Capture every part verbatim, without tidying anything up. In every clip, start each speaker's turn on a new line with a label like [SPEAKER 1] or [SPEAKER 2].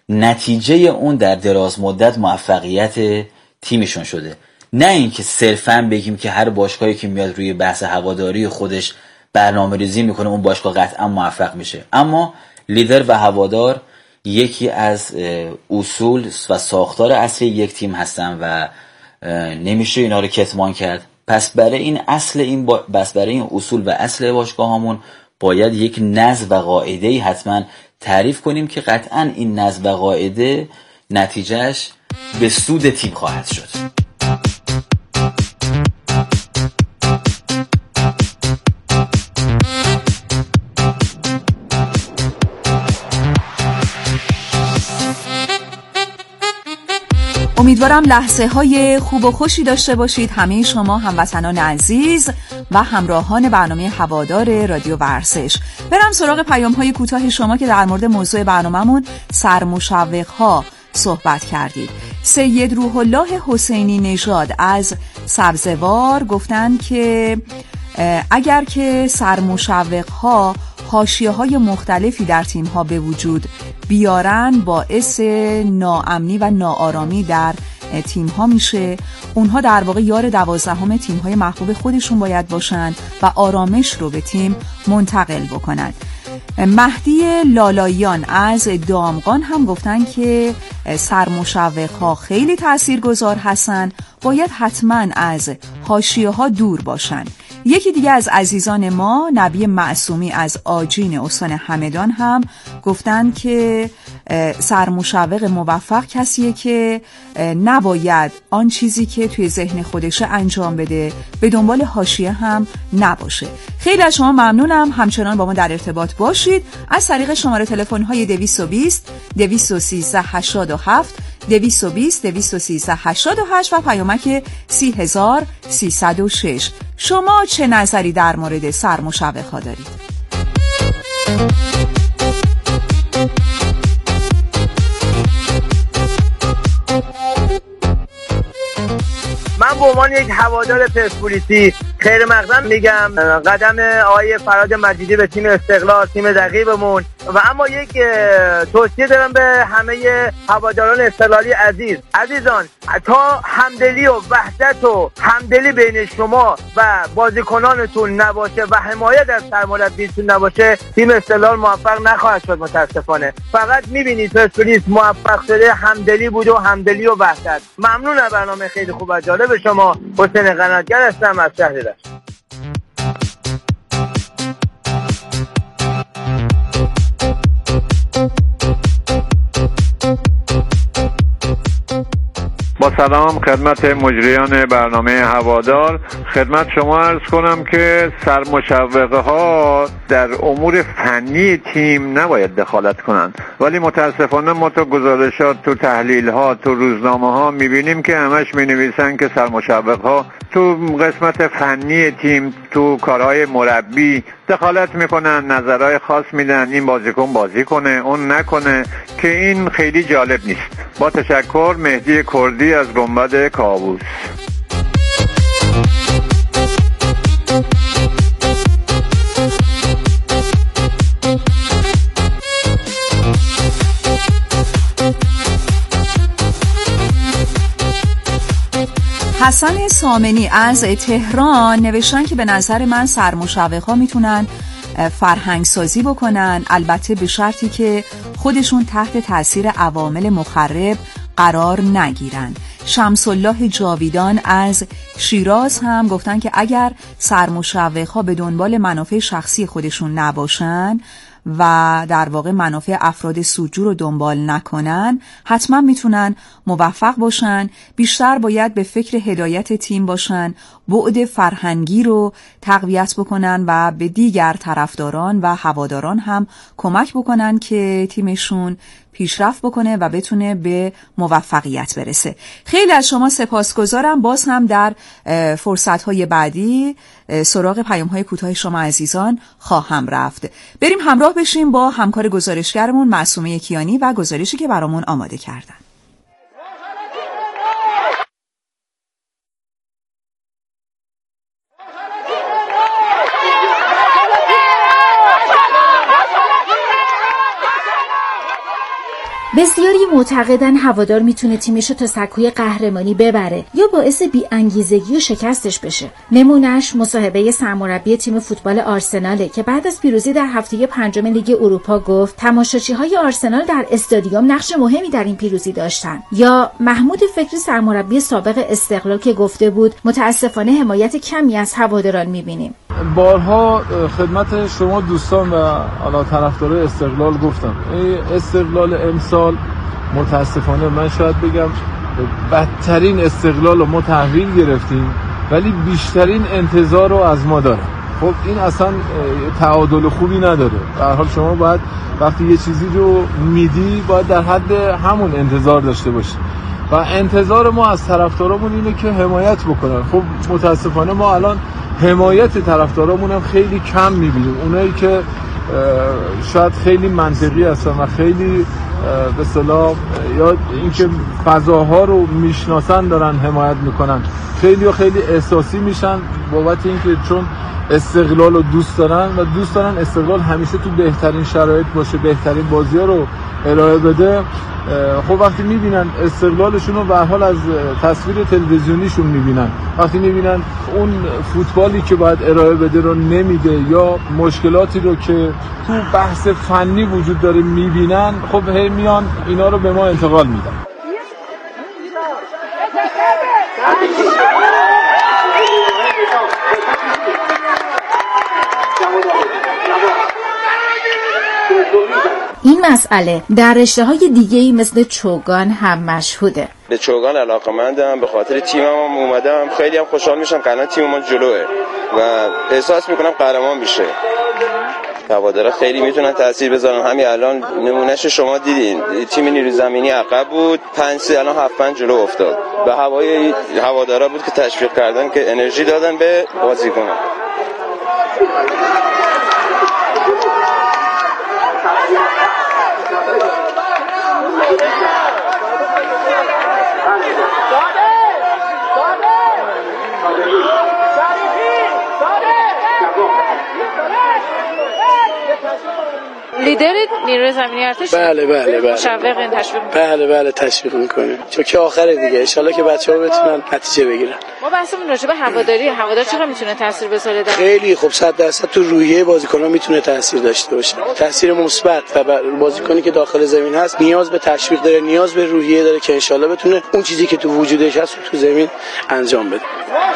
[SPEAKER 1] نتیجه اون در دراز مدت موفقیت تیمشون شده. نه اینکه صرفا بگیم که هر باشگاهی که میاد روی بحث هواداری خودش برنامه‌ریزی میکنه اون باشگاه قطعا موفق میشه. اما لیدر و هوادار یکی از اصول و ساختار اصلی یک تیم هستن و نمیشه اینا رو کتمان کرد. پس برای این اصل این با... پس برای این اصول و اصل باشگاهمون باید یک نظم و قاعده‌ای حتما تعریف کنیم که قطعا این نظم و قاعده نتیجهش به سود تیم خواهد شد.
[SPEAKER 2] امیدوارم لحظه های خوب و خوشی داشته باشید همه شما هموطنان عزیز و همراهان برنامه هوادار رادیو ورزش. برم سراغ پیام های کوتاه شما که در مورد موضوع برنامه‌مون سرمشوق ها صحبت کردید. سید روح الله حسینی نژاد از سبزوار گفتن که اگر که سرمشوق ها حاشیه‌های مختلفی در تیم‌ها به وجود بیارن باعث ناامنی و ناآرامی در تیم‌ها میشه. اونها در واقع یار دوازدهم تیم‌های محبوب خودشون باید باشن و آرامش رو به تیم منتقل بکنن. مهدی لالایان از دامغان هم گفتن که سرمشوق‌ها خیلی تاثیرگذار هستن، باید حتما از حاشیه‌ها دور باشن. یکی دیگه از عزیزان ما نبی معصومی از آجین استان همدان هم گفتن که سرمشوق موفق کسیه که نباید آن چیزی که توی ذهن خودشه انجام بده، به دنبال حاشیه هم نباشه. خیلی از شما ممنونم، همچنان با ما در ارتباط باشید از طریق شماره تلفن های دویست و بیست دویست و سیزده هشتاد و هفت دویست و بیست دویست و سیزده هشتاد و هشت و پیامک سی هزار سیصد و شش. شما چه نظری در مورد سرمشوق ها دارید؟
[SPEAKER 3] من به عنوان یک هوادار پرسپولیسی خیر مقدم میگم قدم آقای فراد مجیدی به تیم استقلال، تیم رقیبمون. و اما یک توصیه دارم به همه هواداران استقلالی عزیز. عزیزان، تا همدلی و وحدت و همدلی بین شما و بازیکنانتون نباشه و حمایت از سرمربیتون نباشه، تیم استقلال موفق نخواهد شد متاسفانه. فقط میبینید پرسپولیس موفق شده همدلی بود و همدلی و وحدت. ممنون از برنامه خیلی خوب و جالب شما. حسین قناتگر هستم از شهر رشت.
[SPEAKER 4] با سلام خدمت مجریان برنامه هوادار. خدمت شما عرض کنم که سرمشوقه ها در امور فنی تیم نباید دخالت کنند، ولی متاسفانه ما تو گزارشات، تو تحلیل ها، تو روزنامه ها میبینیم که همش مینویسن که سرمشوقه ها تو قسمت فنی تیم، تو کارهای مربی دخالت میکنن، نظرهای خاص میدن، این بازیکن بازی کنه اون نکنه، که این خیلی جالب نیست. با تشکر، مهدی کردی از گنبد کاووس.
[SPEAKER 2] حسن سامنی از تهران نوشتن که به نظر من سرمشوق‌ها میتونن فرهنگ سازی بکنن، البته به شرطی که خودشون تحت تاثیر عوامل مخرب قرار نگیرن. شمس الله جاویدان از شیراز هم گفتن که اگر سرمشوق‌ها به دنبال منافع شخصی خودشون نباشن و در واقع منافع افراد سودجو رو دنبال نکنن، حتما میتونن موفق باشن. بیشتر باید به فکر هدایت تیم باشن، بعد فرهنگی رو تقویت بکنن و به دیگر طرفداران و هواداران هم کمک بکنن که تیمشون پیشرفت بکنه و بتونه به موفقیت برسه. خیلی از شما سپاسگزارم. باز هم در فرصت‌های بعدی سراغ پیام‌های کوتاه شما عزیزان خواهم رفت. بریم همراه بشیم با همکار گزارشگرمون معصومه کیانی و گزارشی که برامون آماده کردن.
[SPEAKER 5] بسیاری معتقدن هوادار میتونه تیمشو تا سکوی قهرمانی ببره یا باعث بی‌انگیزگی و شکستش بشه. نمونهش مصاحبه سرمربی تیم فوتبال آرسناله که بعد از پیروزی در هفته پنجم لیگ اروپا گفت تماشاچی‌های آرسنال در استادیوم نقش مهمی در این پیروزی داشتن. یا محمود فکری سرمربی سابق استقلال که گفته بود متاسفانه حمایت کمی از هواداران می‌بینیم.
[SPEAKER 6] بارها خدمت شما دوستان و علا طرفدارای استقلال گفتم استقلال امسال متاسفانه من شاید بگم بدترین استقلال رو ما تحویل گرفتیم ولی بیشترین انتظار رو از ما داره. خب این اصلا تعادل خوبی نداره. به هر حال شما باید وقتی یه چیزی رو میدی باید در حد همون انتظار داشته باشی و انتظار ما از طرفدارامون اینه که حمایت بکنن. خب متاسفانه ما الان حمایت طرفدارامون هم خیلی کم میبینیم. اونایی که شاید خیلی منطقی هستن و خیلی به اصطلاح یا اینکه فضاها رو میشناسن دارن حمایت میکنن. خیلی و خیلی احساسی میشن بابت اینکه چون استقلال رو دوست دارن و دوست دارن استقلال همیشه تو بهترین شرایط باشه، بهترین بازی‌ها رو ارائه بده. خب وقتی میبینن استقلالشون رو به هر حال از تصویر تلویزیونیشون میبینن، وقتی میبینن اون فوتبالی که باید ارائه بده رو نمیده یا مشکلاتی رو که تو بحث فنی وجود داره میبینن، خب هی میان اینا رو به ما انتقال میدن.
[SPEAKER 5] این مسئله در رشته‌های دیگه‌ای مثل چوگان هم مشهوده.
[SPEAKER 7] به چوگان علاقه‌مندم، به خاطر تیمم هم اومدم، خیلی هم خوشحال میشم که الان تیم ما جلوه و احساس میکنم قهرمان میشه. هوادارا خیلی میتونن تاثیر بذارن. همین الان نمونهش شما دیدین، تیم نیروی زمینی عقب بود، پنج سه الان هفت پنج جلو افتاد. به هوای هوادارا بود که تشویق کردن، که انرژی دادن به بازیکنان.
[SPEAKER 8] لیدر نیروی زمینی ارتش.
[SPEAKER 9] بله بله بله
[SPEAKER 8] مشوق این تشویق میکنه.
[SPEAKER 9] بله بله تشویق میکنه، چون که آخره دیگه ان شاءالله که بچه‌ها بتونن نتیجه بگیرن.
[SPEAKER 8] ما بحثمون راجع به هواداری، هوادار چقدر میتونه تاثیر بذاره در
[SPEAKER 9] خیلی خوب، صد درصد تو روحیه بازیکن‌ها میتونه تاثیر داشته باشه، تاثیر مثبت. و بازیکنی که داخل زمین هست نیاز به تشویق داره، نیاز به روحیه داره که ان شاءالله بتونه اون چیزی که تو وجودش هست تو زمین انجام بده.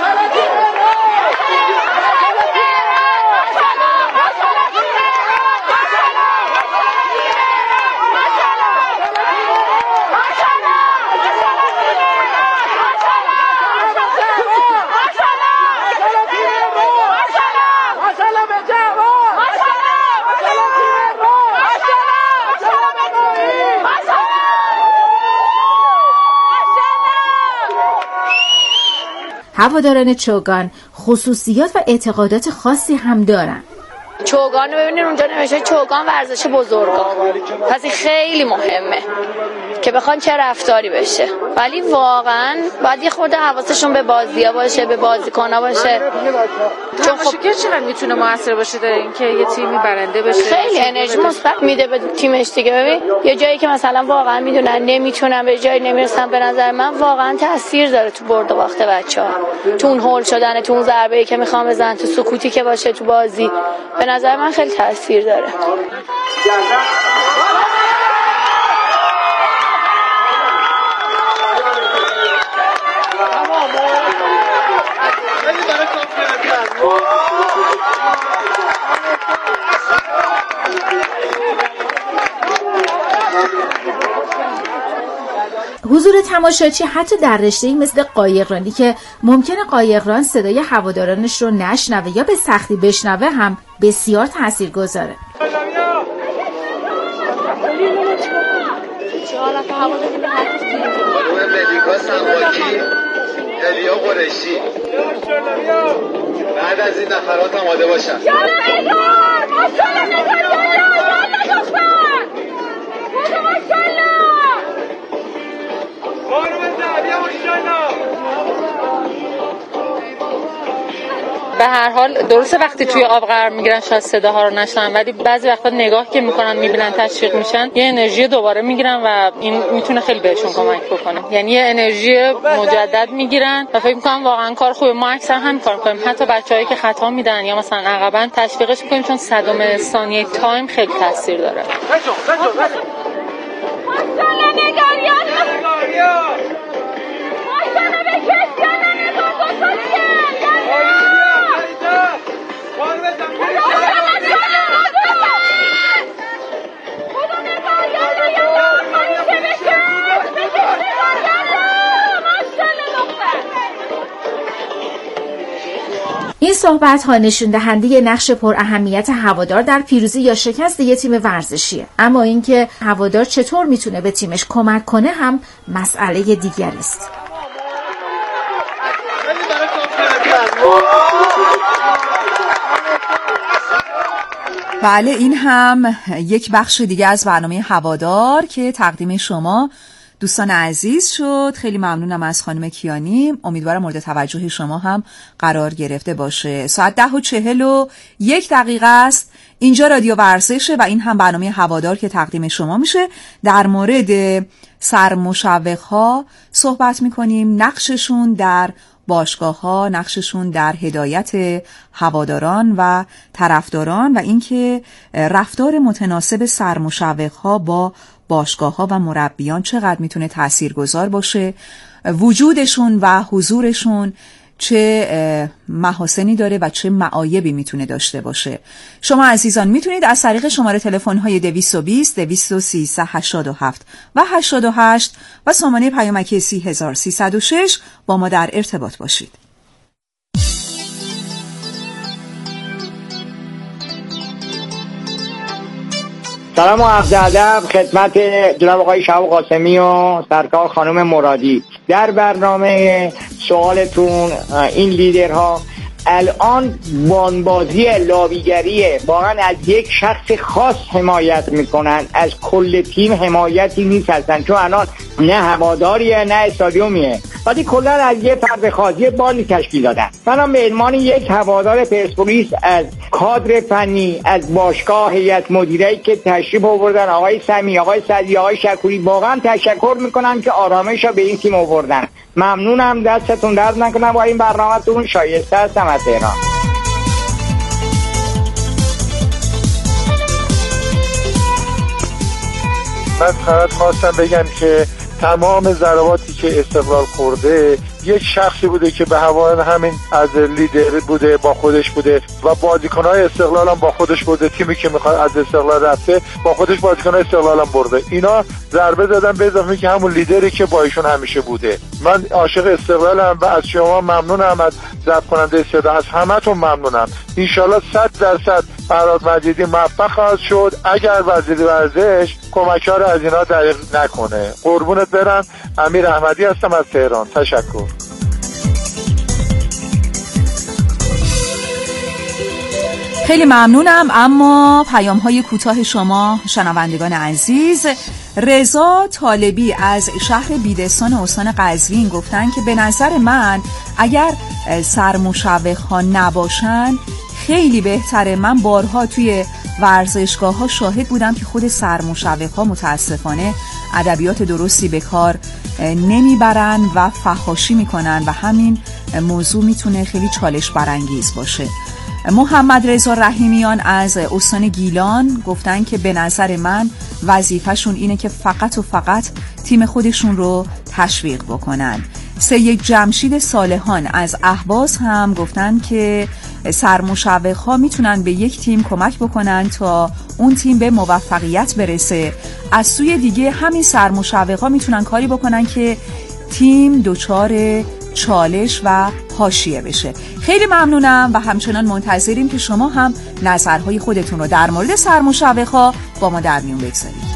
[SPEAKER 5] هواداران چوگان خصوصیات و اعتقادات خاصی هم دارن.
[SPEAKER 10] چوگان رو ببینید اونجا نوشته چوگان ورزش بزرگان، پس این خیلی مهمه که بخوان چه رفتاری بشه، ولی واقعا باید یه خورده حواسشون به بازی‌ها باشه، به بازیکن‌ها باشه،
[SPEAKER 8] چون خب چقدر میتونه موثر باشه در اینکه یه تیمی برنده بشه.
[SPEAKER 10] خیلی انرژی مثبت میده به تیمش دیگه. ببین یه جایی که مثلا واقعا میدونن نمیتونن به جایی نمیرسن، به نظر من واقعا تاثیر داره تو برد و باخت بچه‌ها، تو اون هول شدن، تو اون ضربه‌ای که میخوام بزنن، تو سکوتی که باشه تو بازی، به نظر من خیلی تاثیر داره.
[SPEAKER 5] حضور تماشاچی حتی در رشته‌ای مثل قایقرانی که ممکنه قایقران صدای هوادارانش رو نشنوه یا به سختی بشنوه هم بسیار تاثیرگذاره.
[SPEAKER 11] الیا قریشی بعد از این نفرات آماده باشن. یا نگار ماشالله نگار یالا دختر خدا ماشالله خانم زهبیه ماشالله.
[SPEAKER 8] به هر حال درسته وقتی توی آب قرار میگیرن شاید صداها رو نشنون، ولی بعضی وقتا نگاه که میکنن میبینن تشویق میشن یه انرژی دوباره میگیرن و این میتونه خیلی بهشون کمک بکنه. یعنی یه انرژی مجدد میگیرن و فکر میکنم واقعا کار خوبه. ما اکثر همین کار میکنیم، حتی بچه‌هایی که خطا میدن یا مثلا عقباً تشویقش میکنیم، چون صدم ثانیه تایم خیلی تاثیر داره.
[SPEAKER 5] این صحبت ها نشون دهنده نقش پر اهمیت هوادار در پیروزی یا شکست یک تیم ورزشیه. اما اینکه هوادار چطور میتونه به تیمش کمک کنه هم مسئله دیگری است.
[SPEAKER 2] بله، این هم یک بخش دیگه از برنامه هوادار که تقدیم شما دوستان عزیز شد. خیلی ممنونم از خانم کیانی. امیدوارم مورد توجه شما هم قرار گرفته باشه. ساعت ده و چهل و یک دقیقه است. اینجا رادیو ورزشه و این هم برنامه هوادار که تقدیم شما میشه. در مورد سرمشوق‌ها صحبت میکنیم، نقششون در باشگاه ها، نقششون در هدایت هواداران و طرفداران و اینکه رفتار متناسب سرمشوق‌ها با باشگاه ها و مربیان چقدر میتونه تاثیرگذار باشه، وجودشون و حضورشون چه محاسنی داره و چه معایبی میتونه داشته باشه. شما عزیزان میتونید از طریق شماره تلفن های دویست و بیست دویست و سیزده هشتاد و هفت و هشتاد و هشت و سامانه پیامکی سی هزار و سیصد و شش با ما در ارتباط باشید.
[SPEAKER 12] سلام و عرض ادب خدمت جناب آقای شهاب قاسمی و سرکار خانم مرادی. در برنامه سوالتون این لیدرها الان بانبازی لابیگریه، واقعا از یک شخص خاص حمایت میکنن، از کل تیم حمایتی نیست هستن، چون الان نه هواداریه نه استادیومیه، ولی کلا از یه فرد خاص یه بالی تشکیل دادن. منم به عنوان یک هوادار پرسپولیس از کادر فنی، از باشگاه، هیئت مدیره‌ای که تشریف آوردن، آقای سمی، آقای صدی، آقای شکوری، واقعا تشکر میکنم که آرامش رو به این تیم آوردن. ممنونم، دستتون درد نکنه با این برنامه‌تون، شایسته هستم از تهران.
[SPEAKER 6] من فقط خواستم بگم که تمام ضرباتی که استقلال خورده یک شخصی بوده که به هوای همین از لیدر بوده، با خودش بوده و بازیکن‌های استقلال هم با خودش بوده. تیمی که میخواد از استقلال رفته با خودش بازیکن‌های استقلال هم برده. اینا ضربه زدن به اضافه که همون لیدری که با ایشون همیشه بوده. من عاشق استقلالم و از شما ممنونم، از ضبط کننده صدا، از همتون ممنونم. ان شاءالله صد درصد فراد مجیدی موفق خواهد شد اگر وزیر ورزش کمک‌ها رو از اینا دریغ نکنه. قربونت برم. امیر احمدی هستم از تهران. تشکر.
[SPEAKER 2] خیلی ممنونم. اما پیام های کوتاه شما شنوندگان عزیز. رضا طالبی از شهر بیدستان استان قزوین گفتن که به نظر من اگر سرمشوق‌ها نباشن خیلی بهتره. من بارها توی ورزشگاه ها شاهد بودم که خود سرمشوق‌ها متاسفانه ادبیات درستی به کار نمیبرن و فحاشی میکنن و همین موضوع میتونه خیلی چالش برانگیز باشه. محمد رضا رحیمیان از استان گیلان گفتن که به نظر من وظیفه‌شون اینه که فقط و فقط تیم خودشون رو تشویق بکنن. سید جمشید صالحان از اهواز هم گفتن که سرمشوق‌ها میتونن به یک تیم کمک بکنن تا اون تیم به موفقیت برسه. از سوی دیگه همین سرمشوق‌ها میتونن کاری بکنن که تیم دچار چالش و حاشیه بشه. خیلی ممنونم و همچنان منتظریم که شما هم نظرهای خودتون رو در مورد سرمشوق‌ها با ما در میون بگذارید.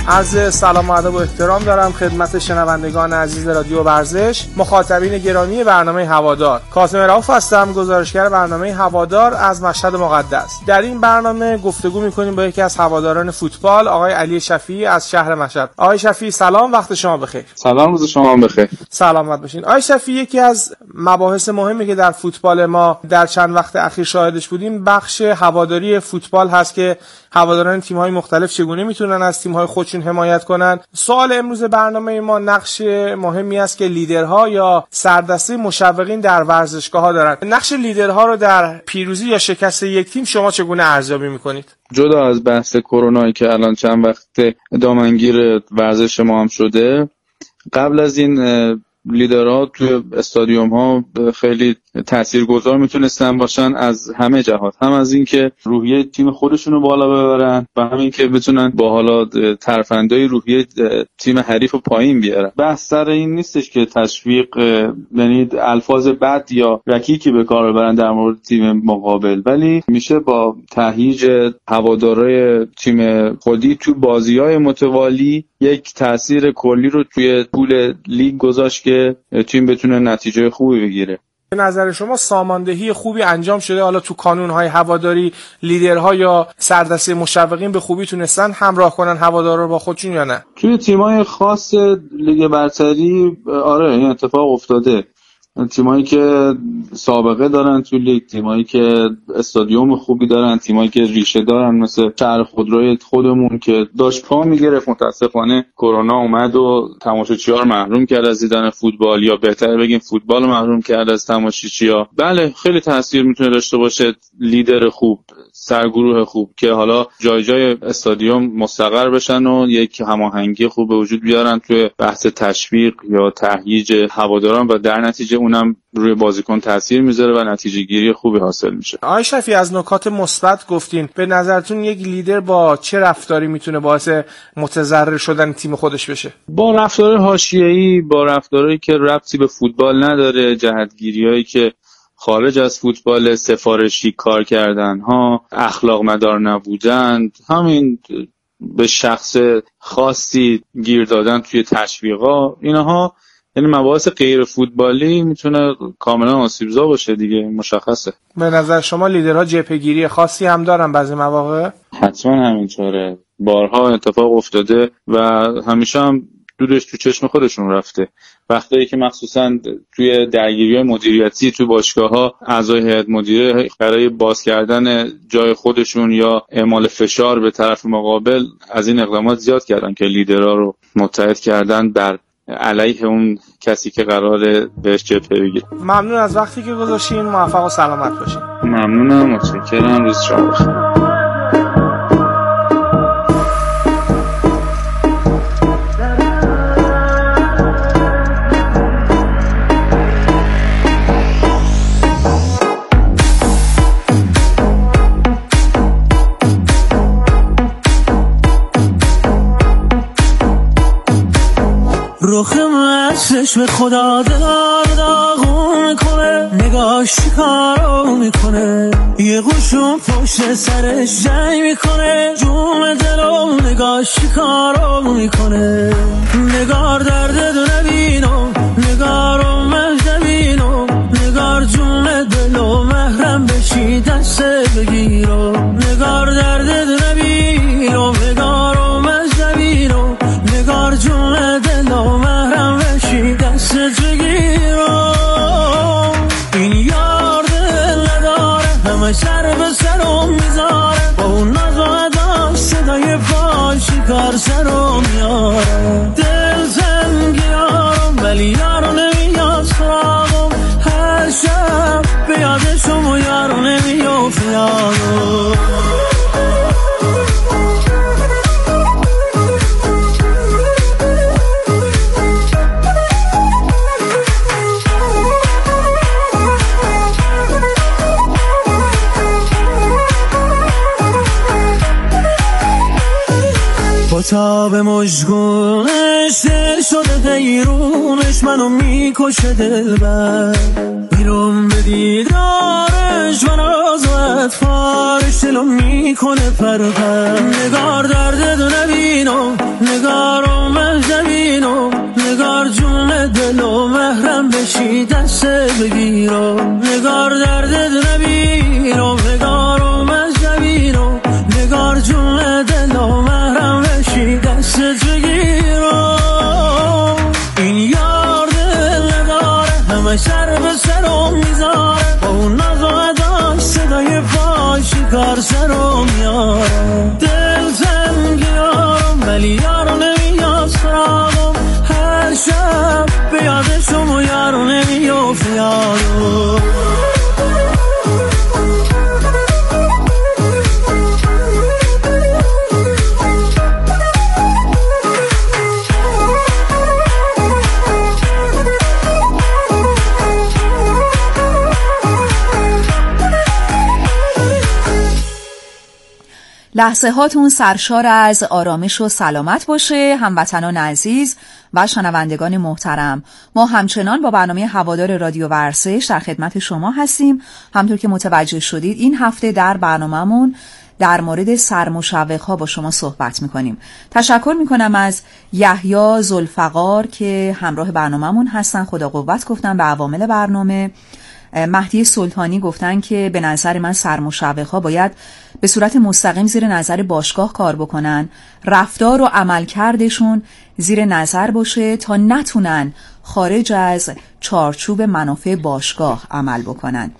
[SPEAKER 13] عرض سلام و ادب و احترام دارم خدمت شنوندگان عزیز رادیو ورزش، مخاطبین گرامی برنامه هوادار. کاظم رؤوف هستم، گزارشگر برنامه هوادار از مشهد مقدس. در این برنامه گفتگو می‌کنیم با یکی از هواداران فوتبال، آقای علی شفیعی از شهر مشهد. آقای شفیعی سلام، وقت شما بخیر.
[SPEAKER 14] سلام، روز شما بخیر.
[SPEAKER 13] سلامت باشین. آقای شفیعی، یکی از مباحث مهمی که در فوتبال ما در چند وقت اخیر شاهدش بودیم بخش هواداری فوتبال هست که هواداران تیم‌های مختلف چگونه میتونن از تیم‌های خودشون حمایت کنن. سوال امروز برنامه ما نقش مهمی است که لیدرها یا سردسته مشوقین در ورزشگاه‌ها دارن. نقش لیدرها رو در پیروزی یا شکست یک تیم شما چگونه ارزیابی می‌کنید؟
[SPEAKER 14] جدا از بحث کرونایی که الان چند وقت دامنگیر ورزش ما هم شده، قبل از این لیدرها توی استادیوم ها خیلی تاثیرگذار میتونستن باشن از همه جهات، هم از این که روحیه تیم خودشون رو بالا ببرن و همین که بتونن با حالا ترفندای روحیه تیم حریف رو پایین بیارن. بحث سر این نیستش که تشویق، یعنی الفاظ بد یا رکیکی به کار ببرن در مورد تیم مقابل، ولی میشه با تهییج هوادارای تیم خودی تو بازی‌های متوالی یک تاثیر کلی رو توی پول لیگ گذاشت که تیم بتونه نتیجه خوبی بگیره.
[SPEAKER 13] به نظر شما ساماندهی خوبی انجام شده؟ حالا تو کانون‌های هواداری لیدرها یا سردسته مشوقین به خوبی تونستن همراه کنن هوادارا رو با خودشون یا نه؟
[SPEAKER 14] توی تیم‌های خاص لیگ برتری آره این اتفاق افتاده. تیمایی که سابقه دارن تو لیگ، تیمایی که استادیوم خوبی دارن، تیمایی که ریشه دارن مثل شهر خودروی خودمون که داشت پا میگرفت، متاسفانه کرونا اومد و تماشاچی‌ها رو محروم کرد از دیدن فوتبال، یا بهتر بگیم فوتبال رو محروم کرد از تماشاچی‌ها. بله خیلی تاثیر میتونه داشته باشه لیدر خوب، سرگروه خوب که حالا جای جای استادیوم مستقر بشن و یک هماهنگی خوب به وجود بیارن توی بحث تشویق یا تهییج هواداران و در نتیجه اونم روی بازیکن تاثیر میذاره و نتیجه گیری خوبی حاصل میشه.
[SPEAKER 13] آقای شفیعی از نکات مثبت گفتین، به نظرتون یک لیدر با چه رفتاری میتونه باعث متضرر شدن تیم خودش بشه؟
[SPEAKER 14] با رفتار حاشیه‌ای، با رفتاری که ربطی به فوتبال نداره، جهتگیریایی که خارج از فوتبال، سفارشی کار کردن ها، اخلاق مدار نبودن، همین به شخص خاصی گیر دادن توی تشویقا، اینها یعنی مباحث غیر فوتبالی میتونه کاملا آسیبزا باشه دیگه، مشخصه.
[SPEAKER 13] به نظر شما لیدرها جبهه‌گیری خاصی هم دارن بعضی مواقع؟
[SPEAKER 14] حتما همینطوره، بارها اتفاق افتاده و همیشه هم دودش تو چشم خودشون رفته. وقتی که مخصوصا توی درگیری‌های مدیریتی تو باشگاه‌ها اعضای هیئت مدیره برای باز کردن جای خودشون یا اعمال فشار به طرف مقابل از این اقدامات زیاد کردن که لیدرها رو متحد کردن بر علیه اون کسی که قراره بهش جبهه بگیره.
[SPEAKER 13] ممنون از وقتی که گذاشتین، موفق و سلامت باشین.
[SPEAKER 14] ممنونم، متشکرم، روز شما بخیر.
[SPEAKER 15] رخ من چشم خدا دلار داغون میکنه، نگاش کارو میکنه، یه قشون پشت سرش جنگ میکنه، جون دلو نگاش کارو میکنه. نگار درد دو نبینم، نگارو من نبینم، نگار جون دلو محرم بشی دست بگیرم. نگار درد دو نبینم، نگارو من نبینم، نگار جون دلو محرم بشی دست بگیرم. این یار دل نداره، همه سر به سرم میذاره، با اون ناز و ادام صدای پای شکار سرم میاره. دل زنگیارم ولی یارو نمیاد سراغم، هر شب به یادشم و یارو نمیافت یادم. تا به مشگونش دل شده دیرونش، منو میکشه دلبر، میرم به دیدارش و ناز و نگاهت فارش دلو میکنه پرپر. نگار دردتو نبینو، نگارو مهجبینو، نگار جون دلو محرم بشی دست بگیرو. نگار دردتو نبینو، نگارو مهجبینو، نگار جون دلو محرم بشی دست بگیرو. این یار دل نداره همه سر به سرم میذاره، با اون ناز و اداش صدای پای شکار سرم میاره. دل تنگ یارم ولی یارو نمیاد سراغم، هر شب به یادشم و یارو نمیافت یارو.
[SPEAKER 2] لحظه هاتون سرشار از آرامش و سلامت باشه هموطنان عزیز و شنوندگان محترم. ما همچنان با برنامه هوادار رادیو ورزش در خدمت شما هستیم. همطور که متوجه شدید این هفته در برنامه‌مون در مورد سرمشوق‌ها با شما صحبت می‌کنیم. تشکر می‌کنم از یحیی ذوالفقار که همراه برنامه‌مون هستن، خدا قوت گفتن به عوامل برنامه. مهدی سلطانی گفتن که به نظر من سرمشوق‌ها باید به صورت مستقیم زیر نظر باشگاه کار بکنن، رفتار و عملکردشون زیر نظر باشه تا نتونن خارج از چارچوب منافع باشگاه عمل بکنن.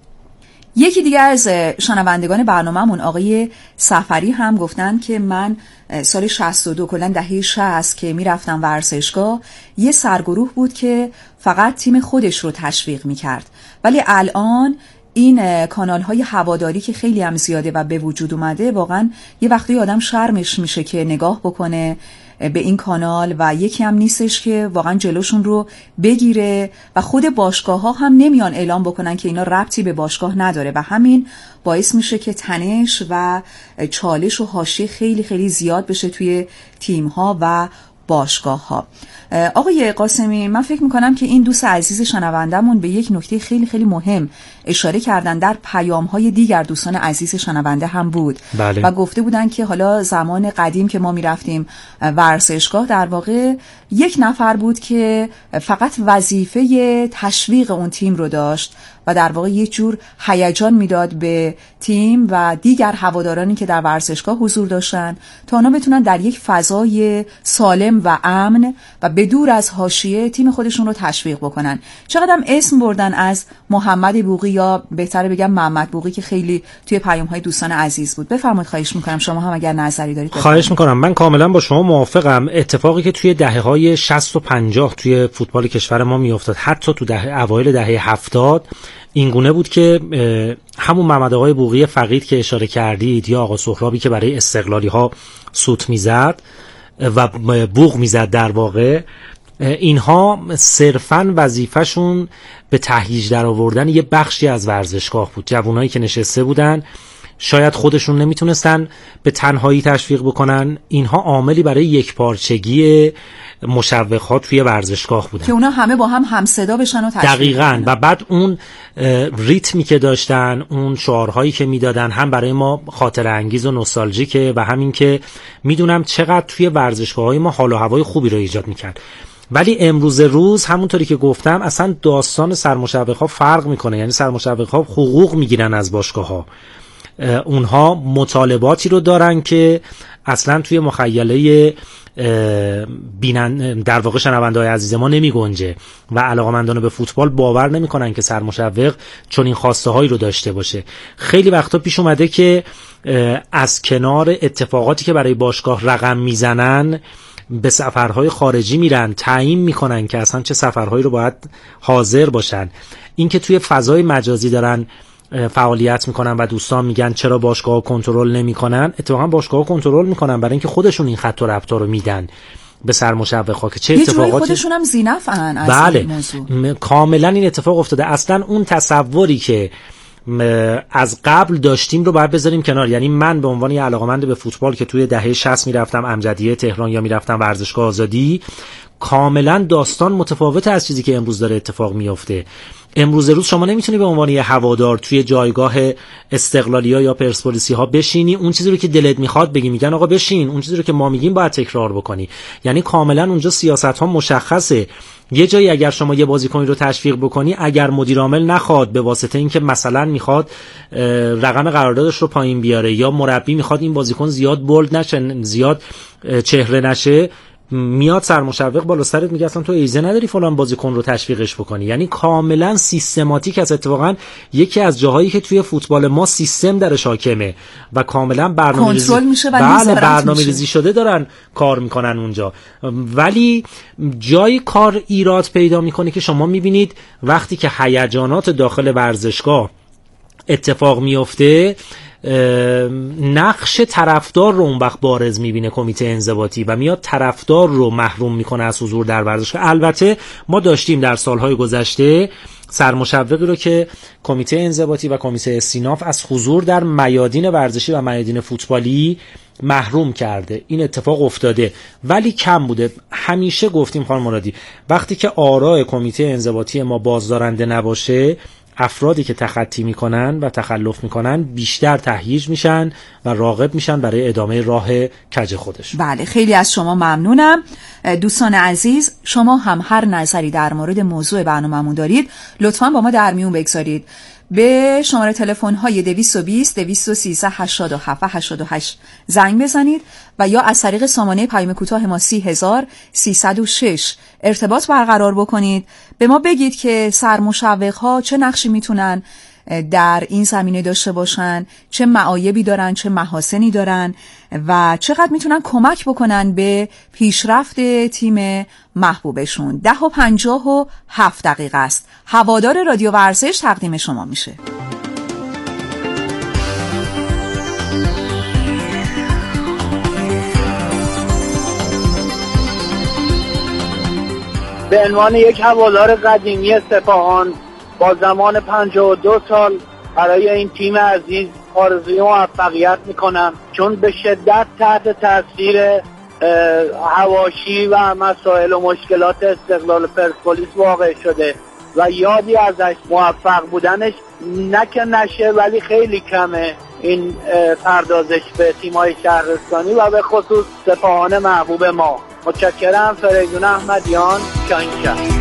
[SPEAKER 2] یکی دیگه از شنوندگان برنامه‌مون آقای سفری هم گفتن که من سال شصت و دو کلاً دهه شصت که میرفتم ورزشگاه یه سرگروه بود که فقط تیم خودش رو تشویق میکرد، ولی الان این کانال های هواداری که خیلی هم زیاده و به وجود اومده واقعا یه وقتی آدم شرمش میشه که نگاه بکنه به این کانال و یکی هم نیستش که واقعا جلوشون رو بگیره و خود باشگاه ها هم نمیان اعلام بکنن که اینا ربطی به باشگاه نداره و همین باعث میشه که تنش و چالش و حاشیه خیلی خیلی زیاد بشه توی تیم ها و باشگاه ها. آقای قاسمی، من فکر میکنم که این دوست عزیز شنوندمون به یک نکته خیلی خیلی مهم اشاره کردن، در پیام های دیگر دوستان عزیز شنونده هم بود.
[SPEAKER 16] بله.
[SPEAKER 2] و گفته بودن که حالا زمان قدیم که ما میرفتیم ورزشگاه در واقع یک نفر بود که فقط وظیفه تشویق اون تیم رو داشت و در واقع یک جور هیجان میداد به تیم و دیگر هوادارانی که در ورزشگاه حضور داشتن تا اونا بتونن در یک فضای سالم و امن و بدور از حاشیه تیم خودشون رو تشویق بکنن. چقدر اسم بردن از محمد بوقی یا بهتره بگم محمد بوقی که خیلی توی پیام‌های دوستان عزیز بود. بفرمایید، خواهش می‌کنم شما هم اگر نظری دارید بفرمایید.
[SPEAKER 16] خواهش می‌کنم. من کاملا با شما موافقم. اتفاقی که توی دهه‌های شصت و پنجاه توی فوتبال کشور ما میافتاد، حتی تو دهه اوایل دهه هفتاد این گونه بود که همون محمد آقای بوقی فقید که اشاره کردید یا آقا سهرابی که برای استقلالی ها سوت میزد و بوق میزد، در واقع اینها صرفاً وظیفه‌شون به تهییج در آوردن یه بخشی از ورزشگاه بود. جوانایی که نشسته بودن شاید خودشون نمیتونستن به تنهایی تشویق بکنن، اینها عاملی برای یکپارچگی مشوق‌ها توی ورزشگاه بودن
[SPEAKER 2] که اونا همه با هم همصدا بشن و تشویق
[SPEAKER 16] دقیقاً. و بعد اون ریتمی که داشتن، اون شعارهایی که میدادن هم برای ما خاطره انگیز و نوستالژیکه و همین که میدونم چقدر توی ورزشگاه‌های ما حال و هوای خوبی رو ایجاد میکرد. ولی امروز روز همونطوری که گفتم اصلا داستان سرمشوق‌ها فرق میکنه، یعنی سرمشوق‌ها حقوق میگیرن از باشگاه‌ها، اونها مطالباتی رو دارن که اصلا توی مخیله بینن در واقع شنونده‌های عزیز ما نمی گنجه و علاقه‌مندان به فوتبال باور نمی‌کنن که سرمشوق چون این خواسته هایی رو داشته باشه. خیلی وقتا پیش اومده که از کنار اتفاقاتی که برای باشگاه رقم میزنن به سفرهای خارجی میرن، تعیین میکنن که اصلا چه سفرهایی رو باید حاضر باشن. این که توی فضای مجازی دارن فعالیت میکنن و دوستان میگن چرا باشگاه کنترل نمیکنن، اتفاقا باشگاه کنترل میکنن برای اینکه خودشون این خط و ربطا رو میدن به سرمشوق‌ها که چه اتفاقاتی
[SPEAKER 2] خودشون هم زینفعن از
[SPEAKER 16] بله
[SPEAKER 2] این موضوع.
[SPEAKER 16] کاملا این اتفاق افتاده. اصلا اون تصوری که از قبل داشتیم رو باید بذاریم کنار. یعنی من به عنوان یه علاقه‌مند به فوتبال که توی دهه شصت میرفتم امجدیه تهران یا میرفتم ورزشگاه آزادی، کاملا داستان متفاوت از چیزی که امروز داره اتفاق میفته. امروز روز شما نمیتونی به عنوان یه هوادار توی جایگاه استقلالیا یا پرسپولیسی‌ها بشینی اون چیزی رو که دلت میخواد بگی، میگن آقا بشین، اون چیزی رو که ما میگیم باید تکرار بکنی. یعنی کاملا اونجا سیاست‌ها مشخصه. یه جایی اگر شما یه بازیکنی رو تشویق بکنی، اگر مدیر عامل نخواد به واسطه اینکه مثلا میخواد رقم قراردادش رو پایین بیاره یا مربی میخواد این بازیکن زیاد بولد نشه، زیاد چهره نشه، میاد سرمشوق بالا سرت میگه اصلا تو ایزه نداری فلان بازیکن رو تشویقش بکنی. یعنی کاملا سیستماتیک است. اتفاقا یکی از جاهایی که توی فوتبال ما سیستم درش حاکمه و کاملا برنامه‌ریزی بله برنامه‌ریزی شده دارن کار میکنن اونجا. ولی جای کار ایراد پیدا میکنه که شما میبینید وقتی که هیجانات داخل ورزشگاه اتفاق میفته، نقش طرفدار رو اون وقت بارز میبینه کمیته انضباطی و میاد طرفدار رو محروم میکنه از حضور در ورزشگاه. البته ما داشتیم در سالهای گذشته سرمشوقی رو که کمیته انضباطی و کمیته استیناف از حضور در میادین ورزشی و میادین فوتبالی محروم کرده. این اتفاق افتاده ولی کم بوده. همیشه گفتیم خانم مرادی وقتی که آراء کمیته انضباطی ما بازدارنده نباشه، افرادی که تخطی میکنن و تخلف میکنن بیشتر تهییج میشن و راغب میشن برای ادامه راه کج خودش.
[SPEAKER 2] بله خیلی از شما ممنونم. دوستان عزیز، شما هم هر نظری در مورد موضوع برنامه‌مون دارید لطفاً با ما در میون بگذارید. به شماره تلفن های دویست و بیست دویست و سیزده هشتاد و هفت هشتاد و هشت زنگ بزنید و یا از طریق سامانه پیام کوتاه ما سی هزار سیصد و شش ارتباط برقرار بکنید. به ما بگید که سرمشوق‌ها چه نقشی میتونن در این زمینه داشته باشن، چه معایبی دارن، چه محاسنی دارن و چقدر میتونن کمک بکنن به پیشرفت تیم محبوبشون. ده و پنجاه و هفت دقیقه است. هوادار رادیو ورزش تقدیم شما میشه.
[SPEAKER 3] به عنوان یک هوادار قدیمی سپاهان با زمان پنجاه و دو سال برای این تیم عزیز آرزوی موفقیت میکنم، چون به شدت تحت تاثیر حواشی و مسائل و مشکلات استقلال پرسپولیس واقع شده و یادی ازش موفق بودنش نه که نشه ولی خیلی کمه این پردازش به تیم‌های شهرستانی و به خصوص سپاهان محبوب ما. متشکرم. فریدون احمدیان، شاهینشهر.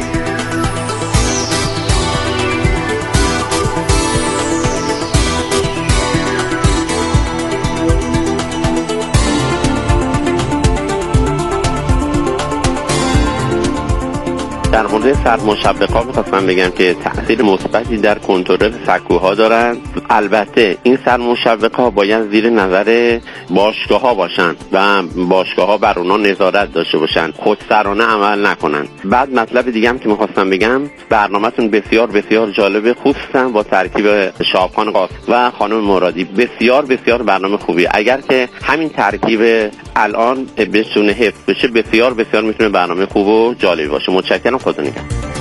[SPEAKER 17] در مورد سرمشوق‌ها می‌خواستم بگم که تأثیر مثبتی در کنترل سکوها دارند. البته این سرمشوق‌ها باید زیر نظر باشگاه‌ها باشند و باشگاه‌ها بر اونها نظارت داشته باشند، خودسرانه عمل نکنند. بعد مطلب دیگه هم که می‌خواستم بگم، برنامه‌تون بسیار بسیار جالبه، خصوصا با ترکیب شاهخان قاسم و خانم مرادی. بسیار بسیار برنامه خوبیه. اگر که همین ترکیب الان بهشون حفظ بشه بسیار بسیار میتونه برنامه خوب و جالبی باشه. متشکرم. خدا نگهدار.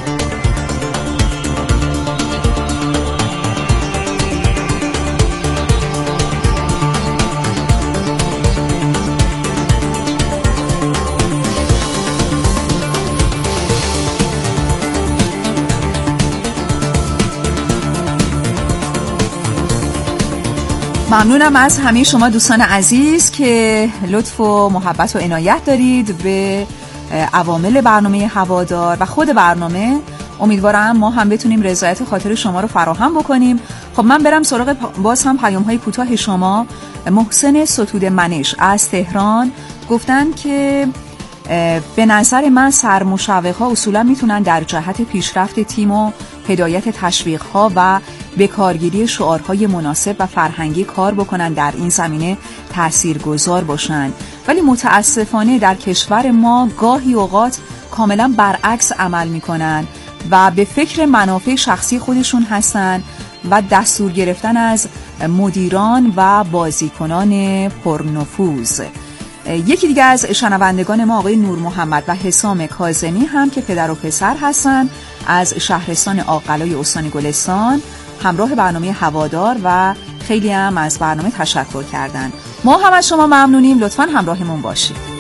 [SPEAKER 2] ممنونم از همه شما دوستان عزیز که لطف و محبت و عنایت دارید به عوامل برنامه هوادار و خود برنامه. امیدوارم ما هم بتونیم رضایت خاطر شما رو فراهم بکنیم. خب من برم سراغ باز هم پیام های کوتاه شما. محسن ستوده منش از تهران گفتن که به نظر من سرمشوق‌ها اصولا میتونن در جهت پیشرفت تیم و هدایت تشویق‌ها و به کارگیری شعارهای مناسب و فرهنگی کار بکنن، در این زمینه تاثیرگذار باشن. ولی متاسفانه در کشور ما گاهی اوقات کاملا برعکس عمل میکنن و به فکر منافع شخصی خودشون هستن و دستور گرفتن از مدیران و بازیکنان پرنفوذ. یکی دیگه از شنوندگان ما آقای نور محمد و حسام کاظمی هم که پدر و پسر هستن از شهرستان آقلای استان گلستان همراه برنامه هوادار و خیلی هم از برنامه تشکر کردن. ما هم از شما ممنونیم. لطفاً همراهمون باشید.